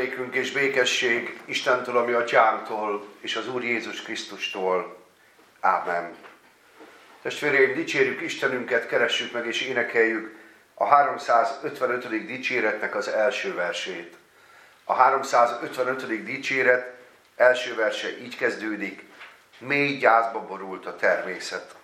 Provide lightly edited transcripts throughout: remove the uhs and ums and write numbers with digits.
Nékünk és békesség Istentől, a mi atyánktól, és az Úr Jézus Krisztustól. Ámen. Testvéreim, dicsérjük Istenünket, keressük meg és énekeljük a 355. dicséretnek az első versét. A 355. dicséret első verse így kezdődik: mély gyászba borult a természet.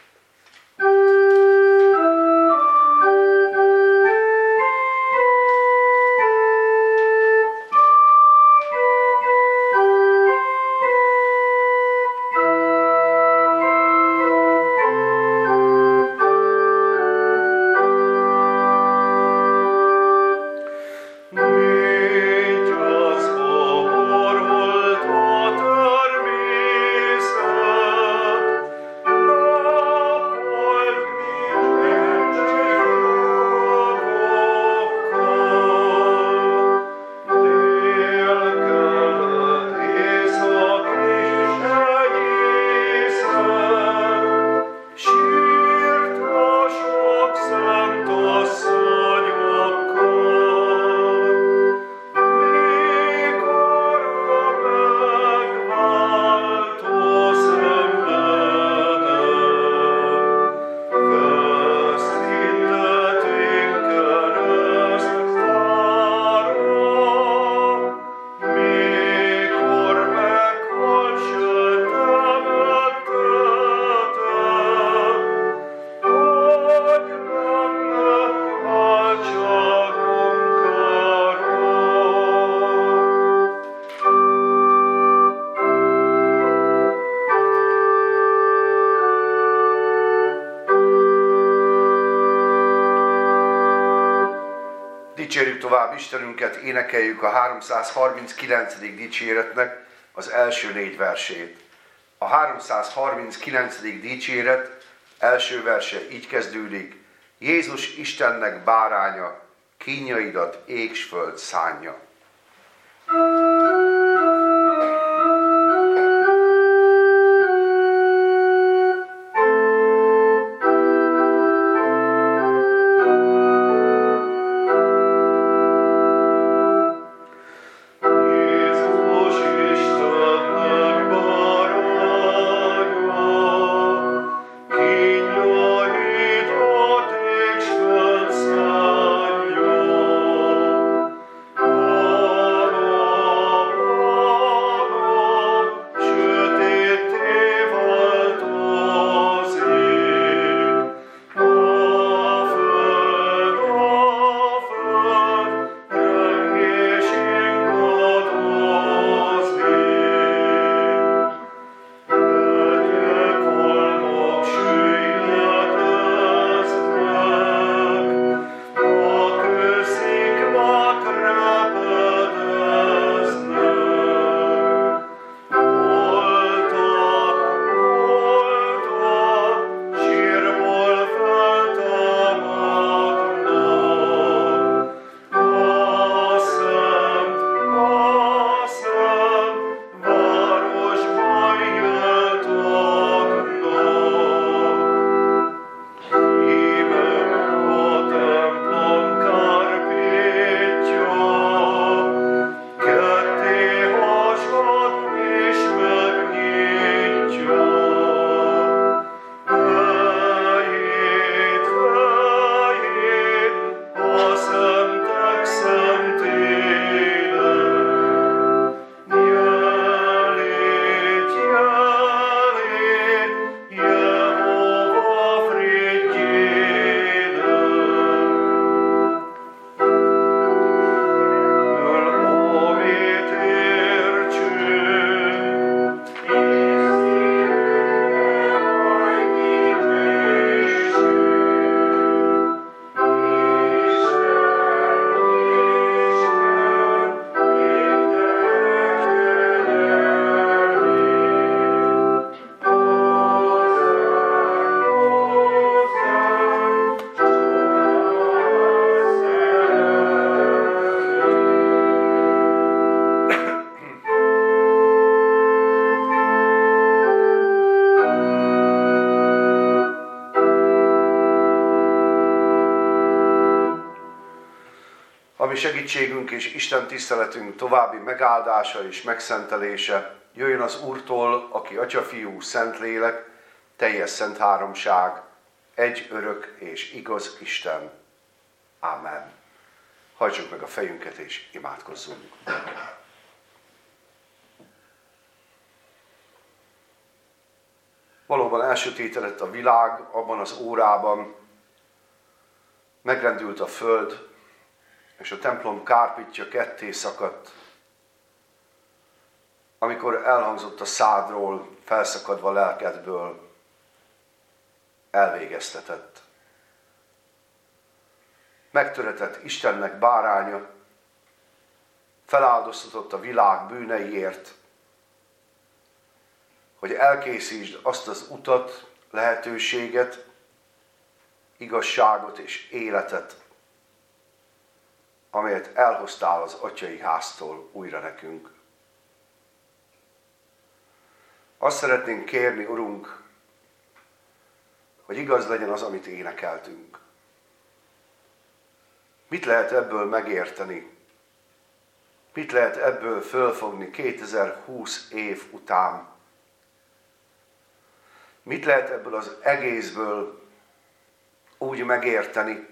Dicsérjük tovább Istenünket, énekeljük a 339. dicséretnek az első 4 versét. A 339. dicséret első verse így kezdődik: Jézus Istennek báránya, kínjaidat ég s föld szánja. Oh ami segítségünk és Isten tiszteletünk további megáldása és megszentelése jöjjön az Úrtól, aki Atya, Fiú, Szentlélek, teljes szent háromság, egy örök és igaz Isten. Ámen. Hajtsuk meg a fejünket és imádkozzunk. Valóban elsötétedett a világ abban az órában, megrendült a föld, és a templom kárpitja ketté szakadt, amikor elhangzott a szádról, felszakadva lelkedből, elvégeztetett. Megtöretett Istennek báránya, feláldoztatott a világ bűneiért, hogy elkészítsd azt az utat, lehetőséget, igazságot és életet, amelyet elhoztál az atyai háztól újra nekünk. Azt szeretnénk kérni, Urunk, hogy igaz legyen az, amit énekeltünk. Mit lehet ebből megérteni? Mit lehet ebből fölfogni 2020 év után? Mit lehet ebből az egészből úgy megérteni,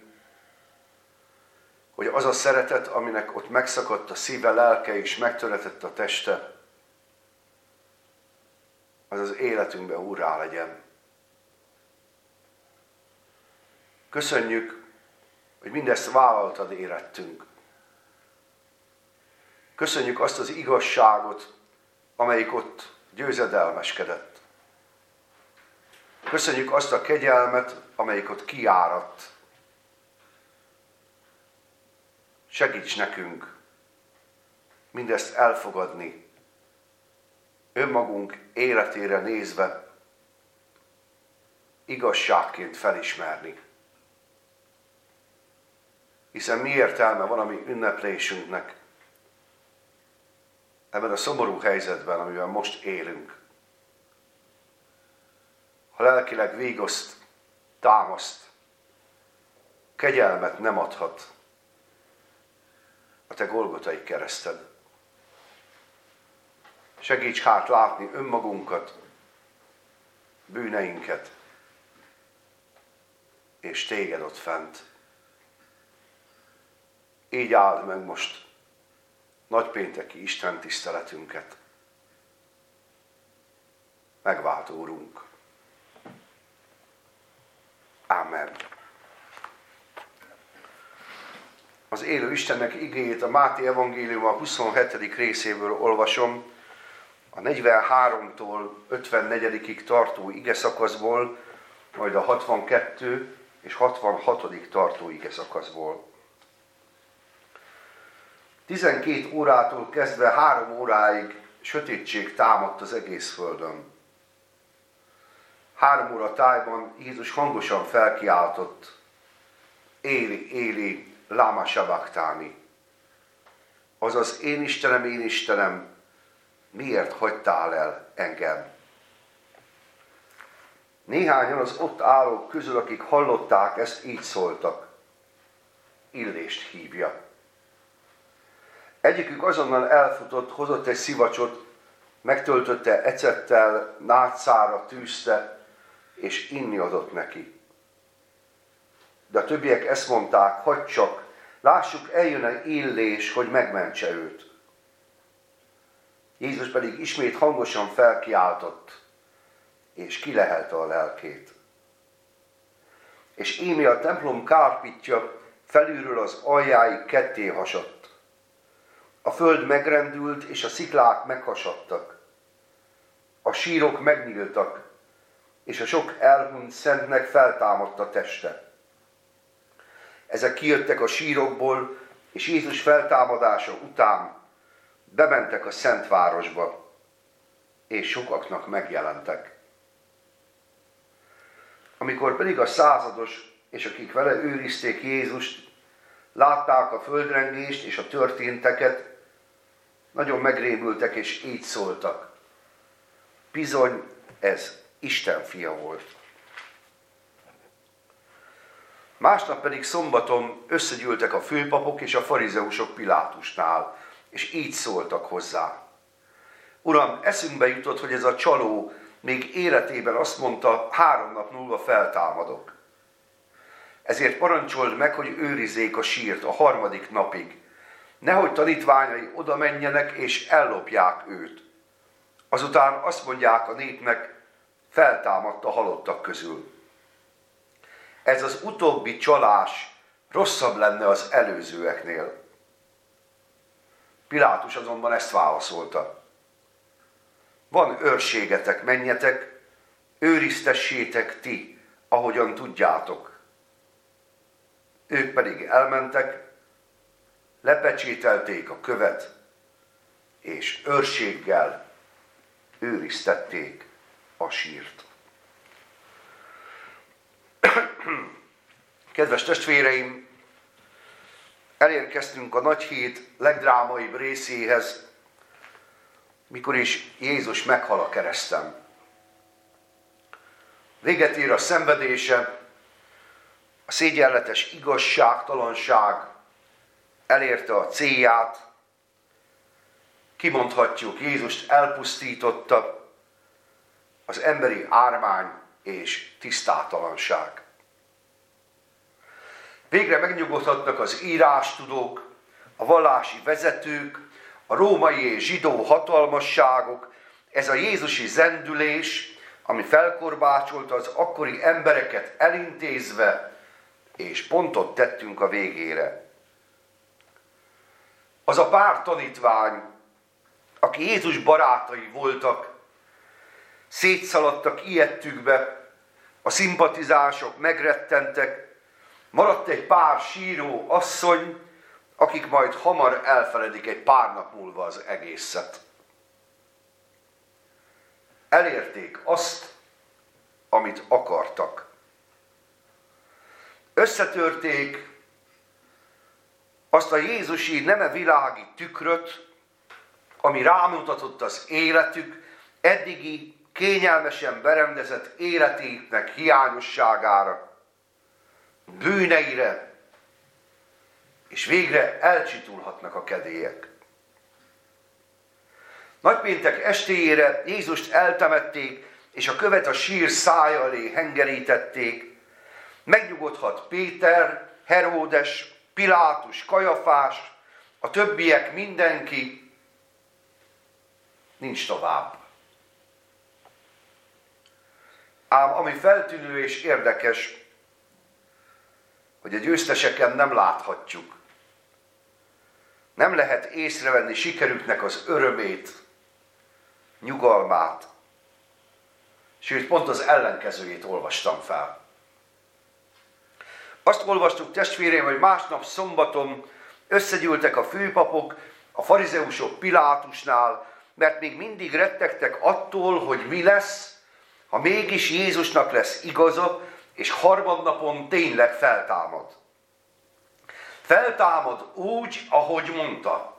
hogy az a szeretet, aminek ott megszakadt a szíve, lelke és megtöretett a teste, az az életünkben úrrá legyen. Köszönjük, hogy mindezt vállaltad érettünk. Köszönjük azt az igazságot, amelyik ott győzedelmeskedett. Köszönjük azt a kegyelmet, amelyik ott kiáradt. Segíts nekünk mindezt elfogadni, önmagunk életére nézve, igazságként felismerni. Hiszen mi értelme van a mi ünneplésünknek ebben a szomorú helyzetben, amiben most élünk. Ha lelkileg vigoszt, támaszt, kegyelmet nem adhat a te Golgotai kereszted. Segíts hát látni önmagunkat, bűneinket, és téged ott fent. Így áld meg most nagypénteki Isten tiszteletünket. Megváltó Urunk. Ámen. Az élő Istennek igéjét a Máté evangélium a 27. részéből olvasom, a 43-tól 54-ig tartó igeszakaszból, majd a 62 és 66. tartó igeszakaszból. 12 órától kezdve 3 óráig sötétség támadt az egész földön. 3 óra tájban Jézus hangosan felkiáltott: Éli, Éli, lama sabachthani. Azaz, én Istenem, miért hagytál el engem? Néhányan az ott állók közül, akik hallották ezt, így szóltak: Illést hívja. Egyikük azonnal elfutott, hozott egy szivacsot, megtöltötte ecettel, nátszára tűzte, és inni adott neki. De a többiek ezt mondták: hagyd csak, lássuk, eljön-e Illés, hogy megmentse őt. Jézus pedig ismét hangosan felkiáltott, és kilehelte a lelkét. És íme a templom kárpitja felülről az aljáig ketté hasadt. A föld megrendült, és a sziklák meghasadtak. A sírok megnyíltak, és a sok elhunyt szentnek feltámadt a teste. Ezek kijöttek a sírokból, és Jézus feltámadása után bementek a Szentvárosba, és sokaknak megjelentek. Amikor pedig a százados, és akik vele őrizték Jézust, látták a földrengést és a történteket, nagyon megrémültek, és így szóltak: bizony, ez Isten fia volt. Másnap pedig szombaton összegyűltek a főpapok és a farizeusok Pilátusnál, és így szóltak hozzá. Uram, eszünkbe jutott, hogy ez a csaló még életében azt mondta, 3 nap múlva feltámadok. Ezért parancsold meg, hogy őrizzék a sírt a 3. napig, nehogy tanítványai oda menjenek és ellopják őt. Azután azt mondják a népnek, feltámadt a halottak közül. Ez az utóbbi csalás rosszabb lenne az előzőeknél. Pilátus azonban ezt válaszolta. Van őrségetek, menjetek, őriztessétek ti, ahogyan tudjátok. Ők pedig elmentek, lepecsételték a követ, és őrséggel őriztették a sírt. Kedves testvéreim, elérkeztünk a nagy hét legdrámaibb részéhez, mikor is Jézus meghal a kereszten. Véget ér a szenvedése, a szégyenletes igazságtalanság elérte a célját, kimondhatjuk, Jézust elpusztította az emberi ármány és tisztátalanság. Végre megnyugodhatnak az írástudók, a vallási vezetők, a római és zsidó hatalmasságok, ez a jézusi zendülés, ami felkorbácsolta az akkori embereket elintézve, és pontot tettünk a végére. Az a pár tanítvány, aki Jézus barátai voltak, szétszaladtak ijedtükbe, a szimpatizások megrettentek, maradt egy pár síró asszony, akik majd hamar elfeledik egy pár nap múlva az egészet. Elérték azt, amit akartak. Összetörték azt a jézusi neme világi tükröt, ami rámutatott az életük, eddigi kényelmesen berendezett életének hiányosságára, bűneire, és végre elcsitulhatnak a kedélyek. Nagypéntek estéjére Jézust eltemették, és a követ a sír szája alé hengerítették. Megnyugodhat Péter, Heródes, Pilátus, Kajafás, a többiek, mindenki, nincs tovább. Ám ami feltűnő és érdekes, hogy a győzteseken nem láthatjuk. Nem lehet észrevenni sikerüknek az örömét, nyugalmát, sőt, pont az ellenkezőjét olvastam fel. Azt olvastuk, testvéreim, hogy másnap szombaton összegyűltek a főpapok, a farizeusok Pilátusnál, mert még mindig rettegtek attól, hogy mi lesz, ha mégis Jézusnak lesz igaza, és harmadnapon tényleg feltámad. Feltámad úgy, ahogy mondta.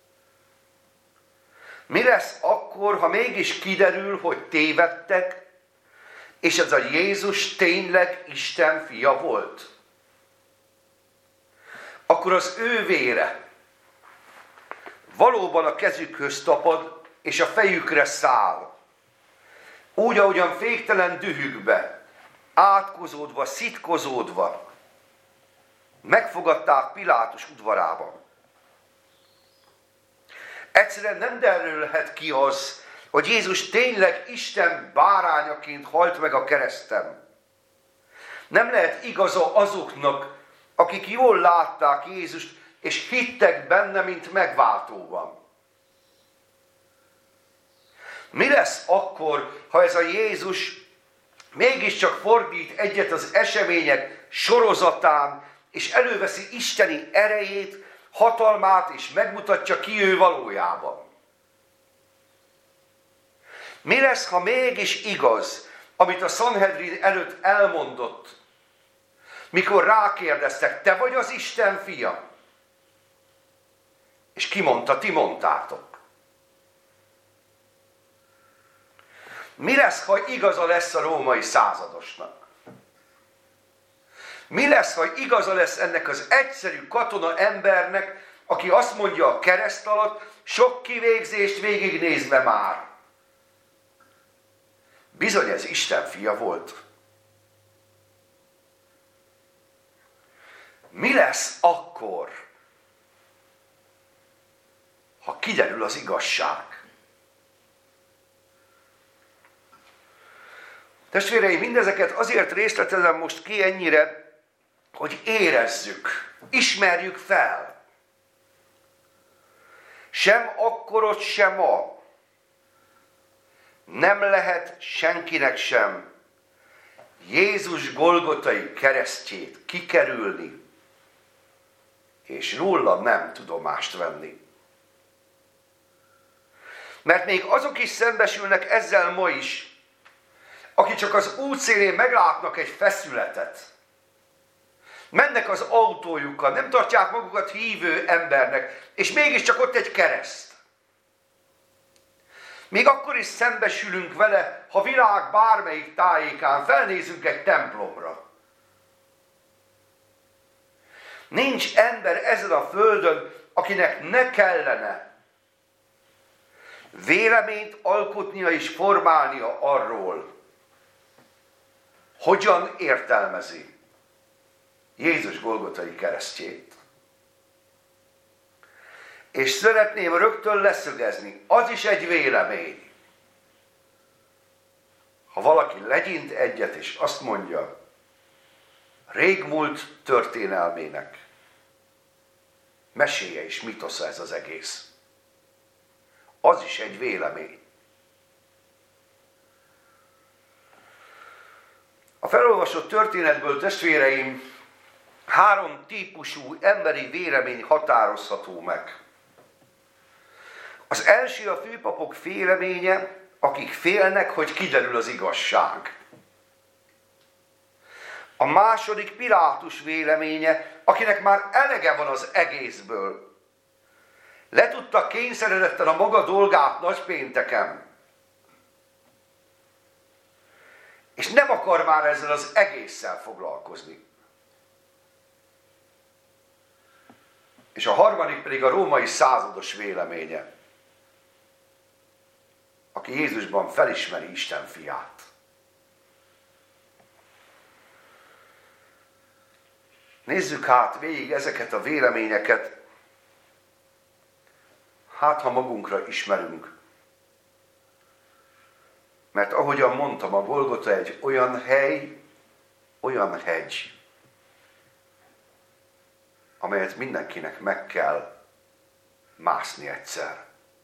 Mi lesz akkor, ha mégis kiderül, hogy tévedtek, és ez a Jézus tényleg Isten fia volt? Akkor az ő vére valóban a kezükhöz tapad, és a fejükre száll. Úgy, ahogyan féktelen dühükbe, átkozódva, szitkozódva megfogadták Pilátus udvarában. Egyszerűen nem derülhet ki az, hogy Jézus tényleg Isten bárányaként halt meg a kereszten. Nem lehet igaza azoknak, akik jól látták Jézust, és hittek benne, mint megváltóban. Mi lesz akkor, ha ez a Jézus mégiscsak fordít egyet az események sorozatán, és előveszi isteni erejét, hatalmát, és megmutatja, ki ő valójában? Mi lesz, ha mégis igaz, amit a Sanhedrin előtt elmondott, mikor rákérdeztek, te vagy az Isten fia? És ki mondta, ti mondtátok. Mi lesz, ha igaza lesz a római századosnak? Mi lesz, ha igaza lesz ennek az egyszerű katona embernek, aki azt mondja a kereszt alatt, sok kivégzést végignézve már. Bizony ez Isten fia volt. Mi lesz akkor, ha kiderül az igazság? Testvéreim, mindezeket azért részletezem most ki ennyire, hogy érezzük, ismerjük fel. Sem akkorot, sem ma nem lehet senkinek sem Jézus golgotai keresztjét kikerülni, és róla nem tudomást venni. Mert még azok is szembesülnek ezzel ma is, akik csak az útszélén meglátnak egy feszületet. Mennek az autójukkal, nem tartják magukat hívő embernek, és mégiscsak ott egy kereszt. Még akkor is szembesülünk vele, ha világ bármelyik tájékán felnézünk egy templomra. Nincs ember ezen a földön, akinek ne kellene véleményt alkotnia és formálnia arról, hogyan értelmezi Jézus golgotai keresztjét. És szeretném rögtön leszögezni, az is egy vélemény. Ha valaki legyint egyet és azt mondja, régmúlt történelmének meséje és mitosza ez az egész. Az is egy vélemény. A felolvasott történetből, testvéreim, 3 típusú emberi vélemény határozható meg. Az első a főpapok véleménye, akik félnek, hogy kiderül az igazság. A második Pilátus véleménye, akinek már elege van az egészből. Letudta kényszeredetten a maga dolgát nagypénteken. És nem akar már ezzel az egésszel foglalkozni. És a harmadik pedig a római százados véleménye, aki Jézusban felismeri Isten fiát. Nézzük hát végig ezeket a véleményeket, hát ha magunkra ismerünk. Mert ahogyan mondtam, a Golgota egy olyan hely, olyan hegy, amelyet mindenkinek meg kell mászni egyszer.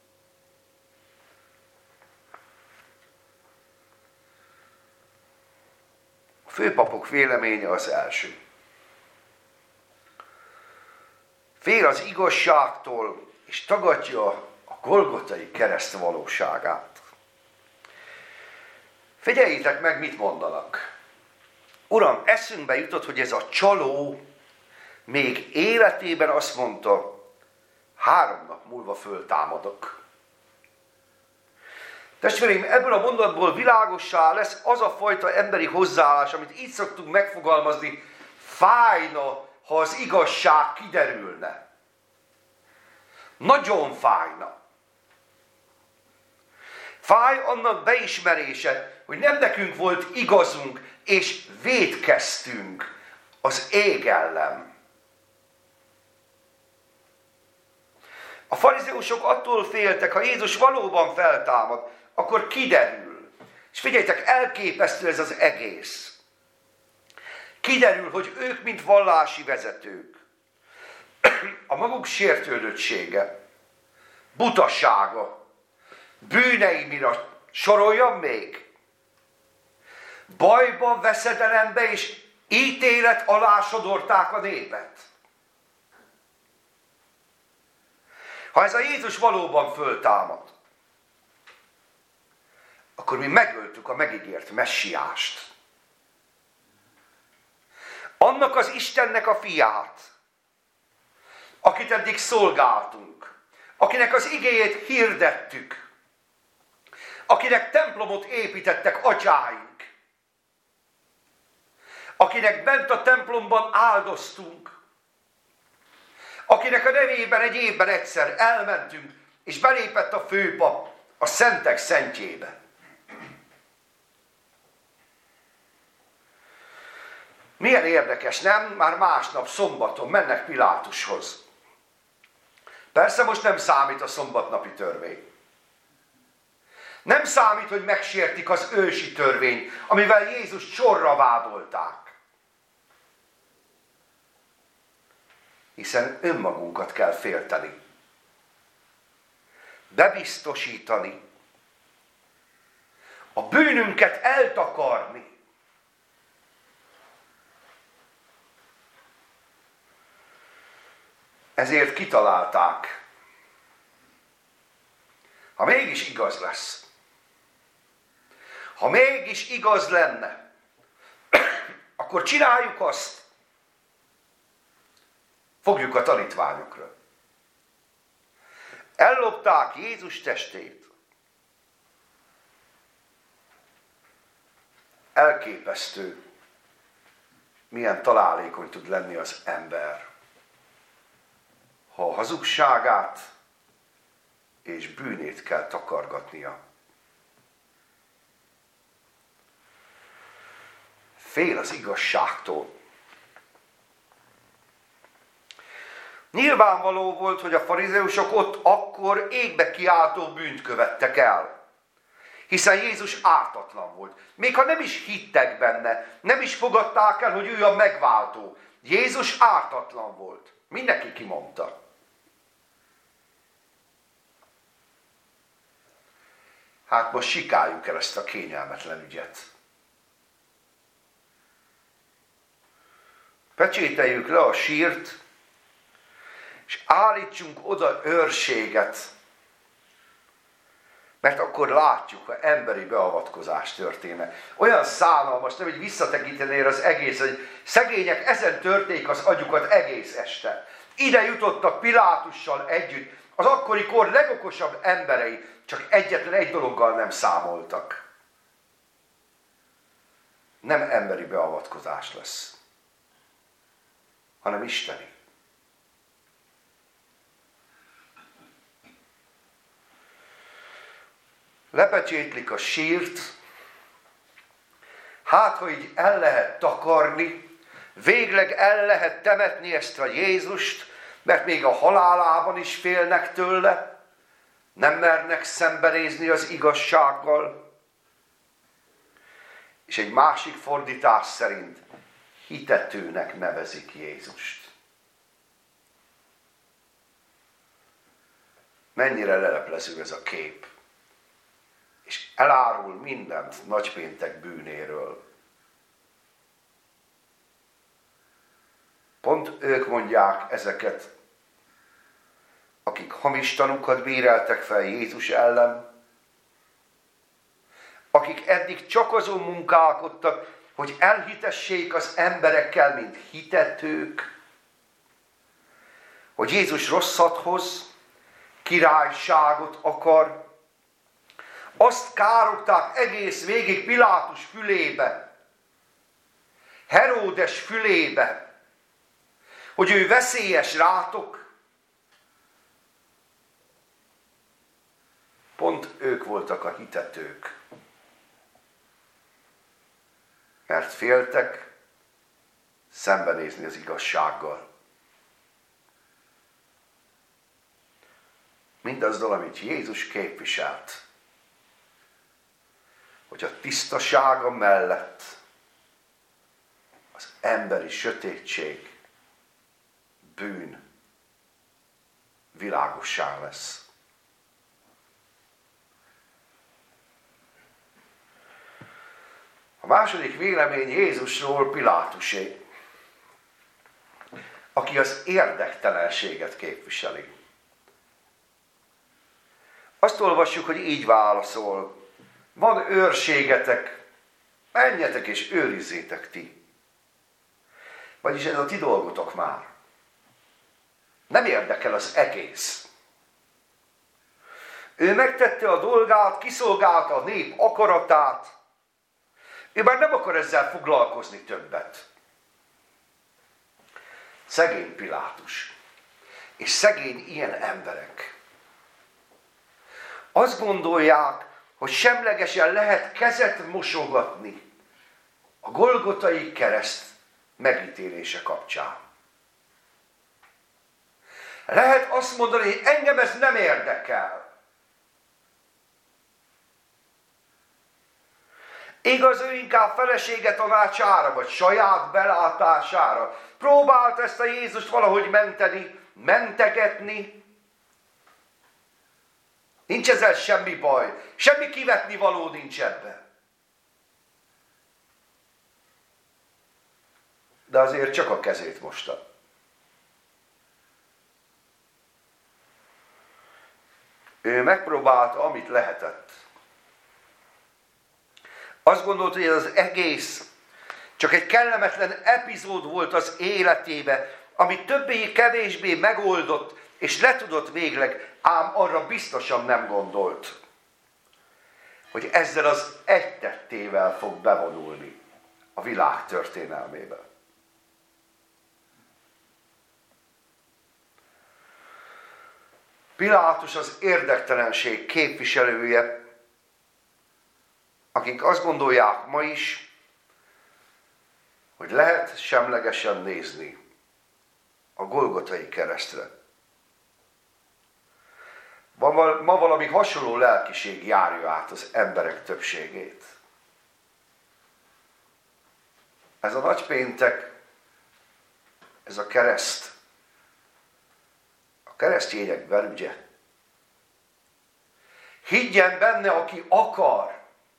A főpapok véleménye az első. Fél az igazságtól, és tagadja a golgotai kereszt valóságát. Figyeljétek meg, mit mondanak. Uram, eszünkbe jutott, hogy ez a csaló még életében azt mondta, 3 nap múlva föltámadok. Testvéreim, ebből a mondatból világossá lesz az a fajta emberi hozzáállás, amit így szoktunk megfogalmazni, fájna, ha az igazság kiderülne. Nagyon fájna. Fáj annak beismerése, hogy nem nekünk volt igazunk, és vétkeztünk az ég ellen. A farizeusok attól féltek, ha Jézus valóban feltámad, akkor kiderül. És figyeljétek, elképesztő ez az egész. Kiderül, hogy ők, mint vallási vezetők, a maguk sértődöttsége, butasága, bűnei miatt soroljam még, bajba, veszedelembe és ítélet alá sodorták a népet. Ha ez a Jézus valóban föltámad, akkor mi megöltük a megígért messiást. Annak az Istennek a fiát, akit eddig szolgáltunk, akinek az igéjét hirdettük, akinek templomot építettek atyáink, akinek bent a templomban áldoztunk, akinek a nevében egy évben egyszer elmentünk, és belépett a főpap a szentek szentjébe. Milyen érdekes, nem? Már másnap, szombaton mennek Pilátushoz. Persze most nem számít a szombatnapi törvény. Nem számít, hogy megsértik az ősi törvényt, amivel Jézust sorra vádolták. Hiszen önmagunkat kell félteni. Bebiztosítani. A bűnünket eltakarni. Ezért kitalálták. Ha mégis igaz lesz, ha mégis igaz lenne, akkor csináljuk azt. Fogjuk a tanítványokra. Ellopták Jézus testét. Elképesztő, milyen találékony tud lenni az ember, ha a hazugságát és bűnét kell takargatnia. Fél az igazságtól. Nyilvánvaló volt, hogy a farizeusok ott akkor égbe kiáltó bűnt követtek el. Hiszen Jézus ártatlan volt. Még ha nem is hittek benne, nem is fogadták el, hogy ő a megváltó. Jézus ártatlan volt. Mindenki kimondta. Hát most sikáljuk el ezt a kényelmetlen ügyet. Pecsételjük le a sírt, és állítsunk oda őrséget, mert akkor látjuk, ha emberi beavatkozás történne. Olyan szánalmas, nem, hogy visszatekintenél az egész, hogy szegények ezen törték az agyukat egész este. Ide jutottak Pilátussal együtt, az akkori kor legokosabb emberei, csak egyetlen egy dologgal nem számoltak. Nem emberi beavatkozás lesz, hanem isteni. Lepecsétlik a sírt, hát, ha így el lehet takarni, végleg el lehet temetni ezt a Jézust, mert még a halálában is félnek tőle, nem mernek szembenézni az igazsággal. És egy másik fordítás szerint hitetőnek nevezik Jézust. Mennyire leleplező ez a kép. És elárul mindent nagypéntek bűnéről. Pont ők mondják ezeket, akik hamis tanúkat bíráltak fel Jézus ellen, akik eddig csak azon munkálkodtak, hogy elhitessék az emberekkel, mint hitetők, hogy Jézus rosszat hoz, királyságot akar. Azt károgták egész végig Pilátus fülébe, Heródes fülébe, hogy ő veszélyes rátok. Pont ők voltak a hitetők, mert féltek szembenézni az igazsággal. Mindazzal, amit Jézus képviselt, hogy a tisztasága mellett az emberi sötétség, bűn világossá lesz. A második vélemény Jézusról Pilátusé, aki az érdektelenséget képviseli. Azt olvassuk, hogy így válaszol: van őrségetek, menjetek és őrizzétek ti. Vagyis ez a ti dolgotok már. Nem érdekel az egész. Ő megtette a dolgát, kiszolgálta a nép akaratát. Ő már nem akar ezzel foglalkozni többet. Szegény Pilátus. És szegény ilyen emberek. Azt gondolják, hogy semlegesen lehet kezet mosogatni a Golgotai kereszt megítélése kapcsán. Lehet azt mondani, hogy engem ez nem érdekel. Igaz, ő inkább felesége tanácsára, vagy saját belátására próbált ezt a Jézust valahogy menteni, mentegetni. Nincs ezzel semmi baj, semmi kivetni való nincs ebben. De azért csak a kezét mosta. Ő megpróbálta, amit lehetett. Azt gondolt, hogy ez az egész csak egy kellemetlen epizód volt az életébe, amit többé-kevésbé megoldott, és letudott végleg, ám arra biztosan nem gondolt, hogy ezzel az egy tettével fog bevonulni a világ történelmébe. Pilátus az érdektelenség képviselője, akik azt gondolják ma is, hogy lehet semlegesen nézni a Golgotai keresztre. Ma valami hasonló lelkiség járja át az emberek többségét. Ez a nagypéntek, ez a kereszt, a keresztények belügye. Higgyen benne, aki akar.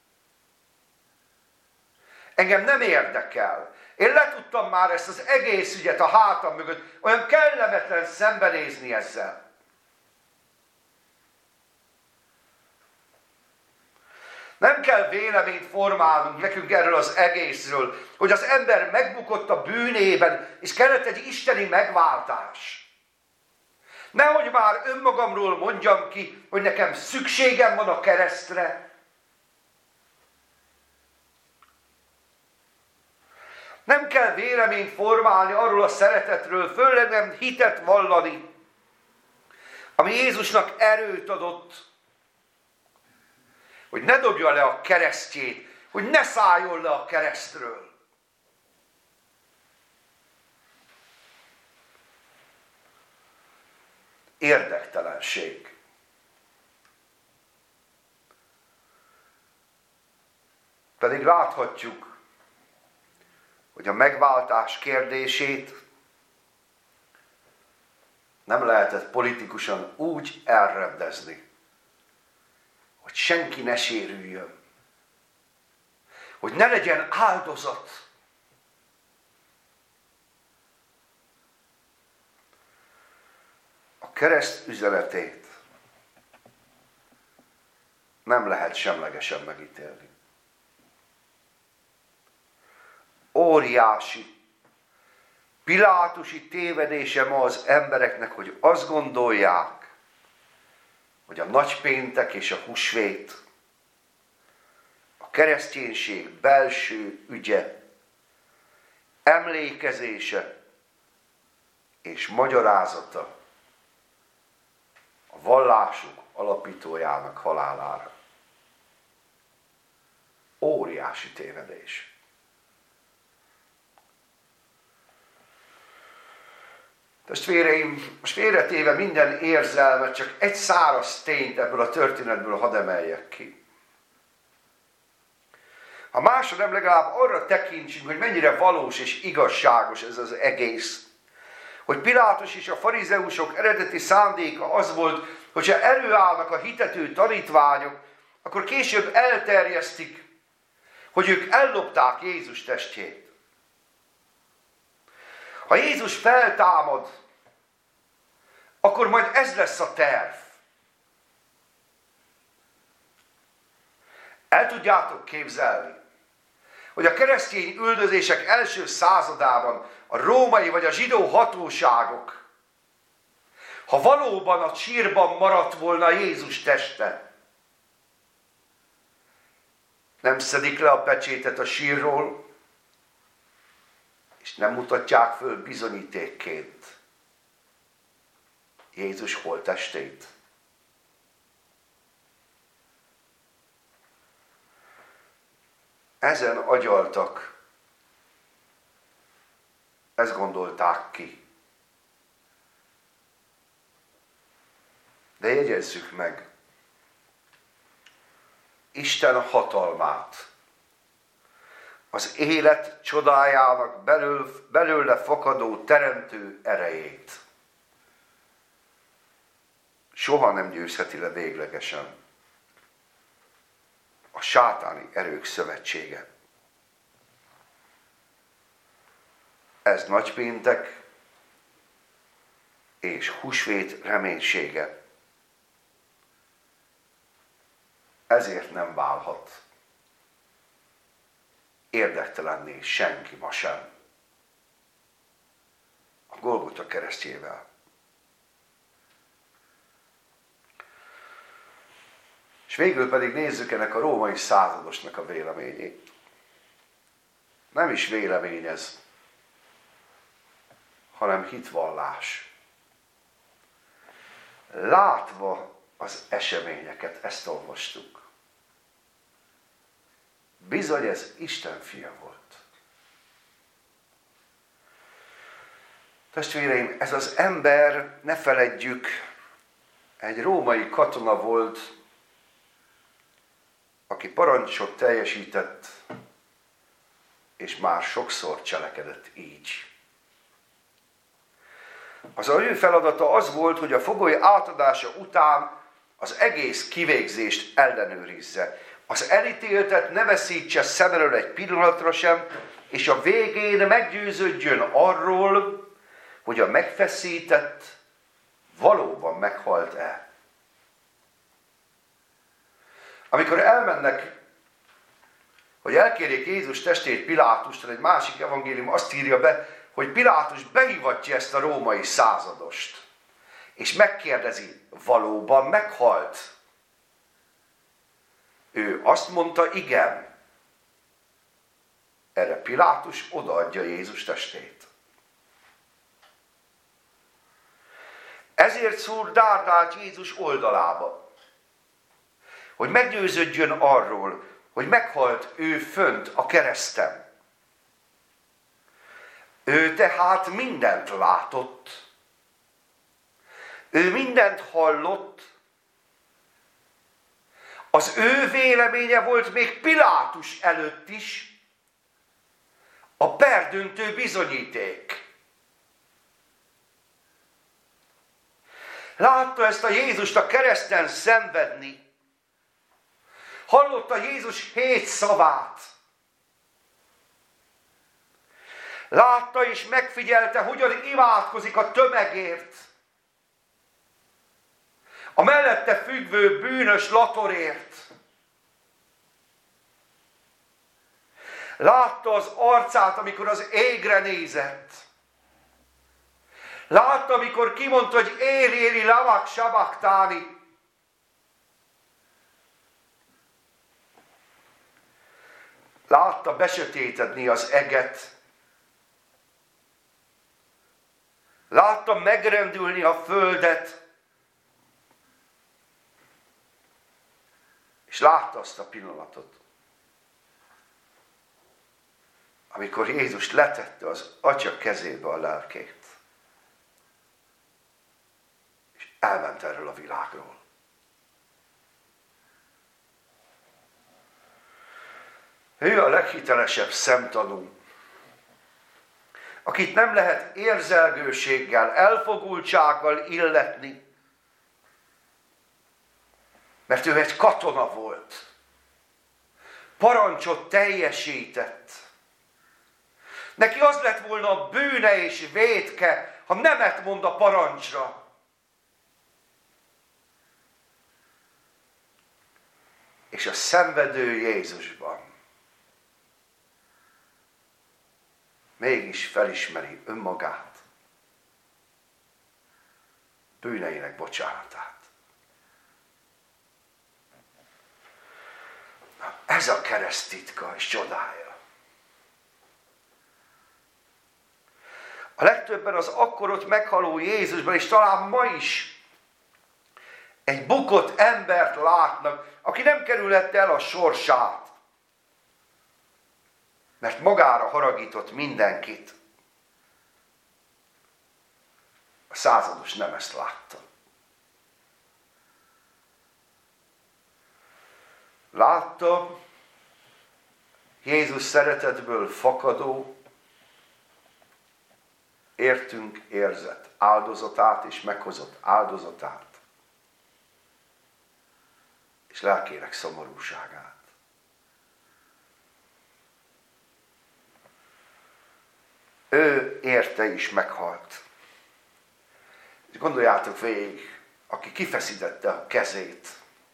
Engem nem érdekel. Én letudtam már ezt az egész ügyet a hátam mögött, olyan kellemetlen szembenézni ezzel. Nem kell véleményt formálnunk nekünk erről az egészről, hogy az ember megbukott a bűnében, és kellett egy isteni megváltás. Nehogy már önmagamról mondjam ki, hogy nekem szükségem van a keresztre. Nem kell véleményt formálni arról a szeretetről, főleg nem hitet vallani, ami Jézusnak erőt adott, hogy ne dobja le a keresztjét, hogy ne szálljon le a keresztről. Érdektelenség. Pedig láthatjuk, hogy a megváltás kérdését nem lehetett politikusan úgy elrendezni, hogy senki ne sérüljön, hogy ne legyen áldozat. A kereszt üzenetét nem lehet semlegesen megítélni. Óriási, pilátusi tévedése ma az embereknek, hogy azt gondolják, hogy a nagypéntek és a húsvét, a kereszténység belső ügye, emlékezése és magyarázata a vallásuk alapítójának halálára. Óriási tévedés. Testvéreim, most félretéve minden érzelmet, csak egy száraz tényt ebből a történetből hadd emeljek ki. Ha másra nem, legalább arra tekintsünk, hogy mennyire valós és igazságos ez az egész. Hogy Pilátus és a farizeusok eredeti szándéka az volt, hogyha előállnak a hitető tanítványok, akkor később elterjesztik, hogy ők ellopták Jézus testjét. Ha Jézus feltámad, akkor majd ez lesz a terv. El tudjátok képzelni, hogy a keresztény üldözések első századában a római vagy a zsidó hatóságok, ha valóban a sírban maradt volna Jézus teste, Nem szedik le a pecsétet a sírról, és nem mutatják föl bizonyítékként Jézus holttestét. Ezen agyaltak, ezt gondolták ki. De jegyezzük meg, Isten hatalmát, az élet csodájának belőle fakadó teremtő erejét soha nem győzheti le véglegesen a sátáni erők szövetsége. Ez nagypéntek és húsvét reménysége. Ezért nem válhat érdektelenné senki ma sem a Golgota keresztjével. És végül pedig nézzük ennek a római századosnak a véleményét. Nem is vélemény ez, hanem hitvallás. Látva az eseményeket, ezt olvastuk. Bizony ez Isten fia volt. Testvéreim, ez az ember, ne feledjük, egy római katona volt, aki parancsot teljesített, és már sokszor cselekedett így. Az ő feladata az volt, hogy a fogoly átadása után az egész kivégzést ellenőrizze. Az elítéltet ne veszítse szem elől egy pillanatra sem, és a végén meggyőződjön arról, hogy a megfeszített valóban meghalt-e. Amikor elmennek, hogy elkérjék Jézus testét Pilátustól, egy másik evangélium azt írja be, hogy Pilátus behívatja ezt a római századost, és megkérdezi, valóban meghalt? Ő azt mondta, igen. Erre Pilátus odaadja Jézus testét. Ezért szúr dárdált Jézus oldalába, hogy meggyőződjön arról, hogy meghalt ő fönt a kereszten. Ő tehát mindent látott, ő mindent hallott, az ő véleménye volt még Pilátus előtt is a perdöntő bizonyíték. Látta ezt a Jézust a kereszten szenvedni, hallotta Jézus 7 szavát, látta és megfigyelte, hogyan imádkozik a tömegért, a mellette függvő bűnös latorért. Látta az arcát, amikor az égre nézett. Látta, amikor kimondta, hogy éli, éli, lavak, sabaktáni. Látta besötétedni az eget. Látta megrendülni a földet. És látta azt a pillanatot, amikor Jézus letette az Atya kezébe a lelkét, és elment erről a világról. Ő a leghitelesebb szemtanú, akit nem lehet érzelgőséggel, elfogultsággal illetni, mert ő egy katona volt. Parancsot teljesített. Neki az lett volna a bűne és vétke, ha nemet mond a parancsra. És a szenvedő Jézusban mégis felismeri önmagát, bűneinek bocsánatát. Ez a kereszt titka és csodája. A legtöbben az akkor ott meghaló Jézusban, és talán ma is egy bukott embert látnak, aki nem kerülhette el a sorsát, mert magára haragított mindenkit. A százados nem ezt látta. Látta Jézus szeretetből fakadó, értünk érzett áldozatát és meghozott áldozatát, és lelkének szomorúságát. Ő érte is meghalt. És gondoljátok végig, aki kifeszítette a kezét,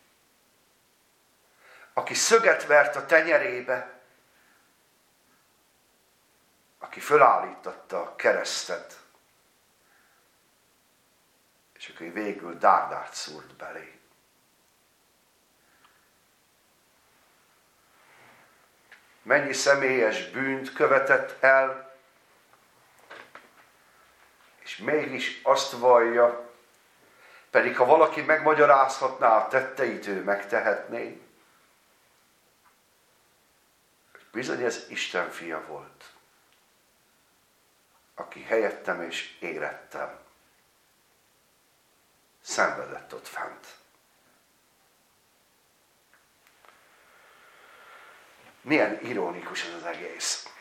aki szöget vert a tenyerébe, aki fölállította a keresztet, és aki végül dárdát szúrt belé. Mennyi személyes bűnt követett el, és mégis azt vallja, pedig ha valaki megmagyarázhatná a tetteit, ő megtehetné, bizony ez Isten fia volt, aki helyettem és érettem szenvedett ott fent. Milyen ironikus ez az egész.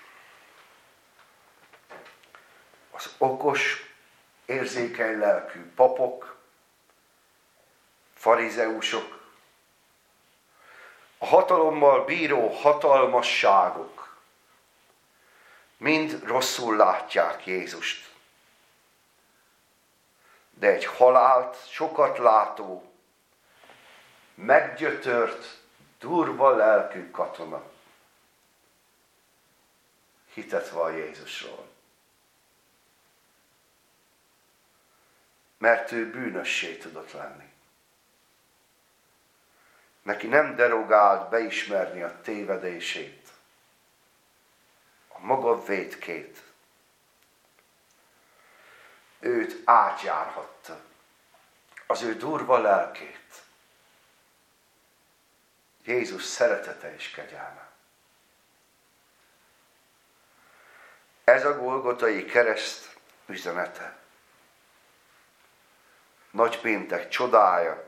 Az okos, érzékeny lelkű papok, farizeusok, a hatalommal bíró hatalmasságok mind rosszul látják Jézust. De egy halált, sokat látó, meggyötört, durva lelkű katona hitet van Jézusról. Mert ő bűnössé tudott lenni. Neki nem derogált beismerni a tévedését, a maga vétkét. Őt átjárhatta, az ő durva lelkét. Jézus szeretete és kegyelme. Ez a Golgotai kereszt üzenete. Nagypéntek csodája.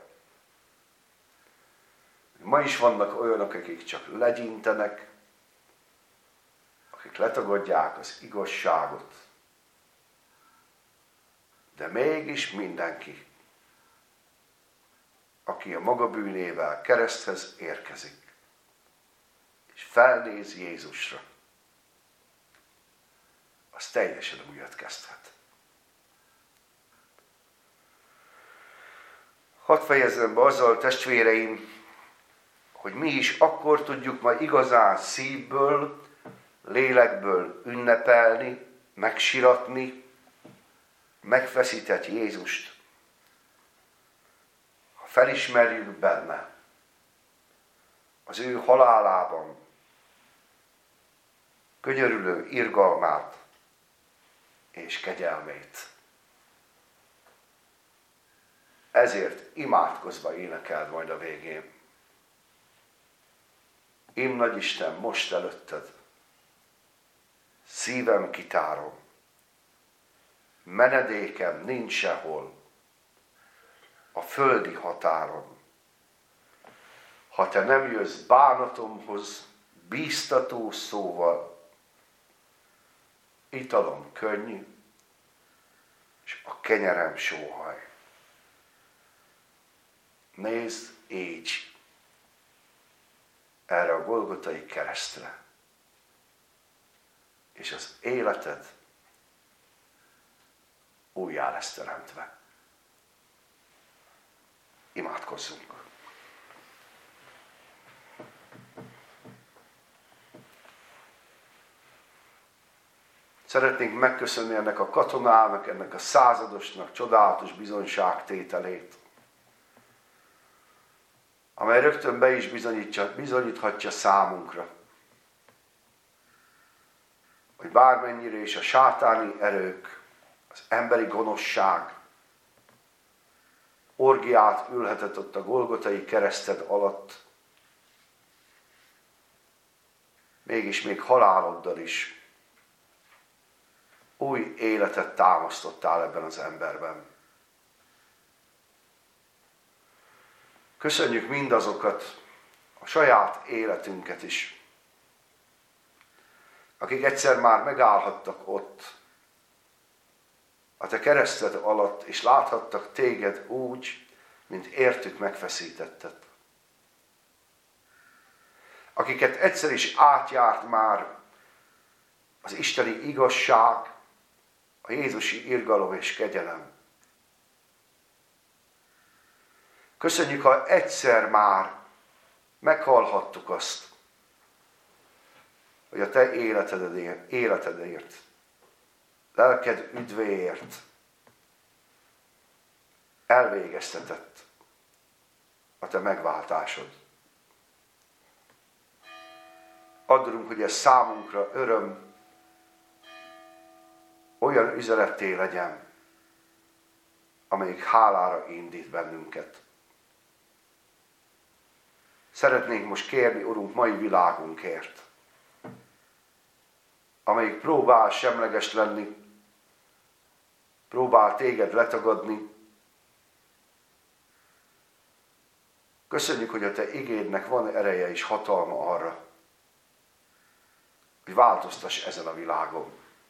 Ma is vannak olyanok, akik csak legyintenek, akik letagadják az igazságot, de mégis mindenki, aki a maga bűnével kereszthez érkezik, és felnéz Jézusra, az teljesen újat kezdhet. Hadd fejezzem be azzal, testvéreim, hogy mi is akkor tudjuk majd igazán szívből, lélekből ünnepelni, megsiratni, megfeszített Jézust, ha felismerjük benne az ő halálában könyörülő irgalmát és kegyelmét. Ezért imádkozva énekeld majd a végén. Én nagy Isten, most előtted, szívem kitárom, menedékem nincs sehol, a földi határon. Ha te nem jössz bánatomhoz bíztató szóval, italom könnyű, és a kenyerem sóhaj. Nézd így erre a Golgotai keresztre, és az életed újjá lesz teremtve. Imádkozzunk! Szeretnénk megköszönni ennek a katonának, ennek a századosnak csodálatos bizonyságtételét. amely rögtön be is bizonyíthatja számunkra, hogy bármennyire is a sátáni erők, az emberi gonoszság orgiát ülhetett ott a Golgotai kereszted alatt, mégis még haláloddal is új életet támasztottál ebben az emberben. Köszönjük mindazokat, a saját életünket is, akik egyszer már megállhattak ott, a te kereszted alatt, és láthattak téged úgy, mint értük megfeszítetted. Akiket egyszer is átjárt már az isteni igazság, a jézusi irgalom és kegyelem. Köszönjük, ha egyszer már meghallhattuk azt, hogy a te életedért, lelked üdvéért elvégeztetett a te megváltásod. Add, hogy ez számunkra öröm, olyan üzenetté legyen, amelyik hálára indít bennünket. Szeretnénk most kérni, Urunk, mai világunkért, amelyik próbál semleges lenni, próbál téged letagadni. Köszönjük, hogy a te igédnek van ereje és hatalma arra, hogy változtass ezen a világon.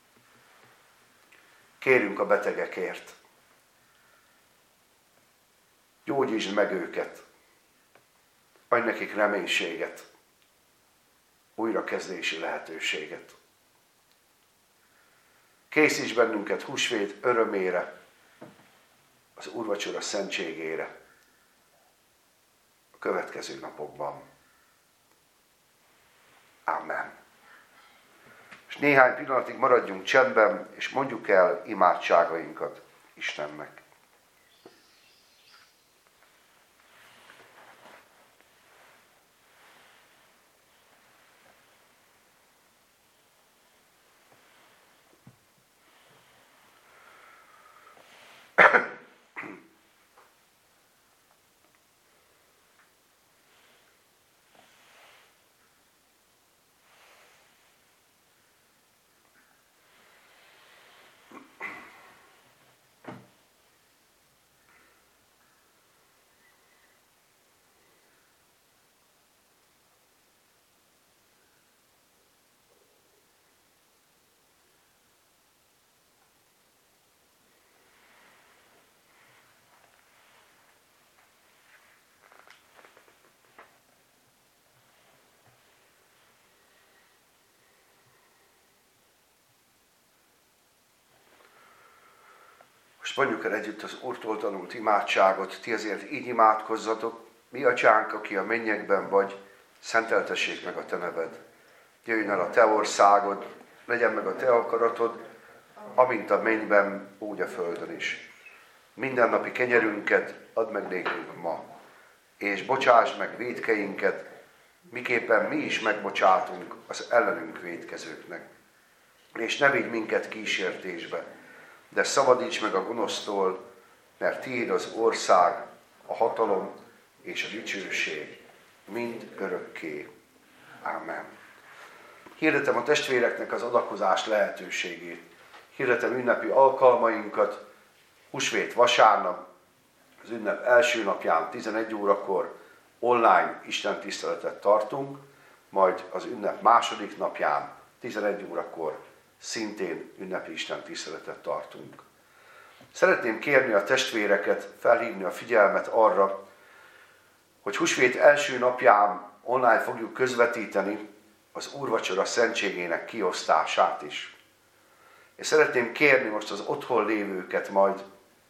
Kérünk a betegekért. Gyógyítsd meg őket. Adj nekik reménységet, újrakezdési lehetőséget. Készíts bennünket húsvét örömére, az úrvacsora szentségére a következő napokban. Amen. És néhány pillanatig maradjunk csendben, és mondjuk el imádságainkat Istennek. Most mondjuk el együtt az Úrtól tanult imádságot, ti ezért így imádkozzatok: mi atyánk, aki a mennyekben vagy, szenteltessék meg a te neved. Jöjjön el a te országod, legyen meg a te akaratod, amint a mennyben, úgy a földön is. Mindennapi kenyerünket add meg nékünk ma, és bocsásd meg vétkeinket, miképpen mi is megbocsátunk az ellenünk vétkezőknek. És ne vigy minket kísértésbe, de szabadíts meg a gonosztól, mert tiéd az ország, a hatalom és a dicsőség mind örökké. Amen. Hirdetem a testvéreknek az adakozás lehetőségét. Hirdetem ünnepi alkalmainkat. Húsvét vasárnap, az ünnep első napján 11 órakor online istentiszteletet tartunk, majd az ünnep második napján 11 órakor szintén ünnepi istentiszteletet tartunk. Szeretném kérni a testvéreket, felhívni a figyelmet arra, hogy húsvét első napján online fogjuk közvetíteni az úrvacsora szentségének kiosztását is. És szeretném kérni most az otthon lévőket majd,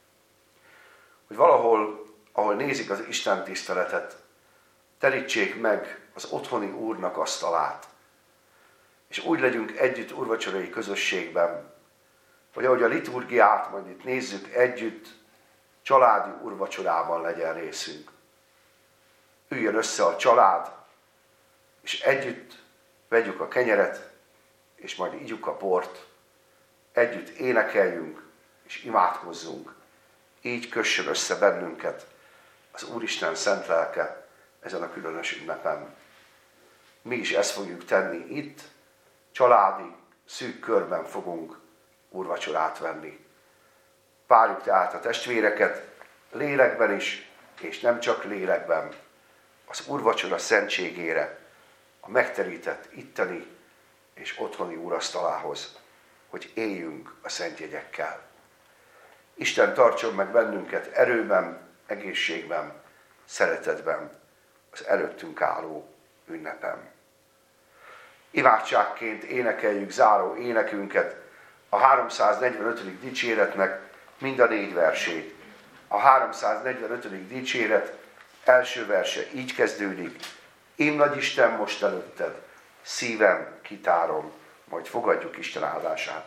hogy valahol, ahol nézik az istentiszteletet, terítsék meg az otthoni Úrnak asztalát. És úgy legyünk együtt úrvacsorai közösségben, hogy ahogy a liturgiát majd itt nézzük együtt, családi úrvacsorában legyen részünk. üljön össze a család, és együtt vegyük a kenyeret, és majd ígyuk a bort, együtt énekeljünk, és imádkozzunk. Így kössön össze bennünket az Úristen szent lelke ezen a különös ünnepen. Mi is ezt fogjuk tenni itt, családi, szűk körben fogunk úrvacsorát venni. Várjuk tehát a testvéreket lélekben is, és nem csak lélekben, az úrvacsora szentségére, a megterített itteni és otthoni úrasztalához, hogy éljünk a szentjegyekkel. Isten tartson meg bennünket erőben, egészségben, szeretetben az előttünk álló ünnepen. Imádságként énekeljük záró énekünket, a 345. dicséretnek mind a 4 versét. A 345. dicséret első verse így kezdődik: Én nagy Isten most előtted, szívem kitárom, majd fogadjuk Isten áldását.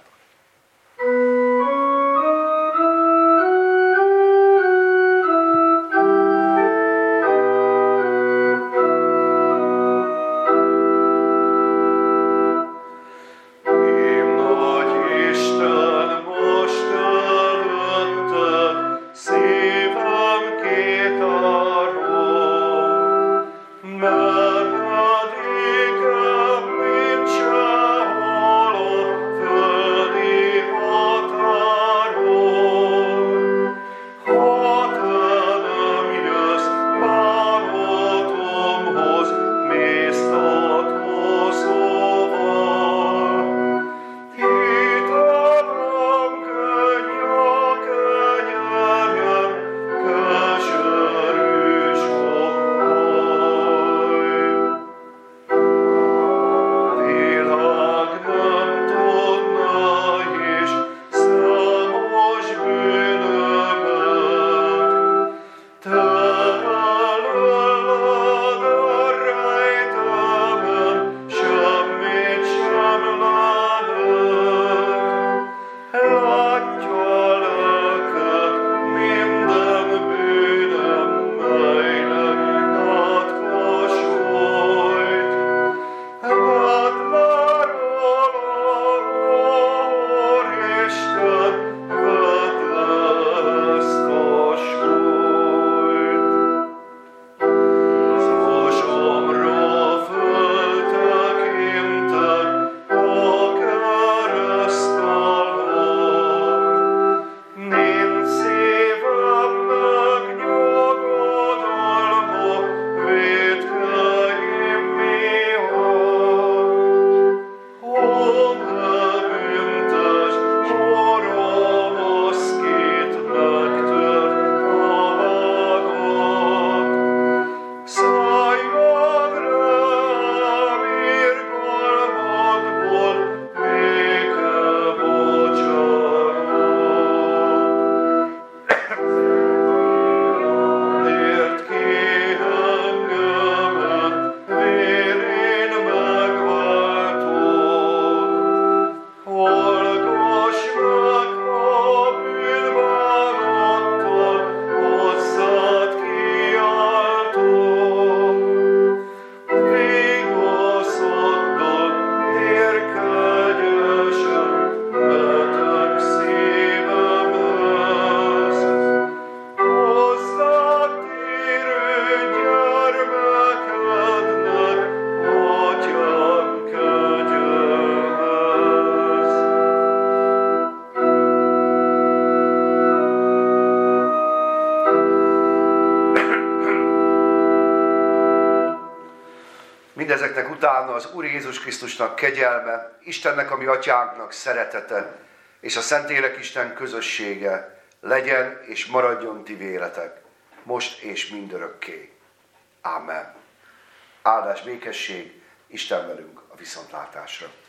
Mindezeknek utána az Úr Jézus Krisztusnak kegyelme, Istennek, a mi atyánknak szeretete, és a Szentlélek Isten közössége legyen és maradjon ti véletek, most és mindörökké. Ámen. Áldás, békesség, Isten velünk a viszontlátásra.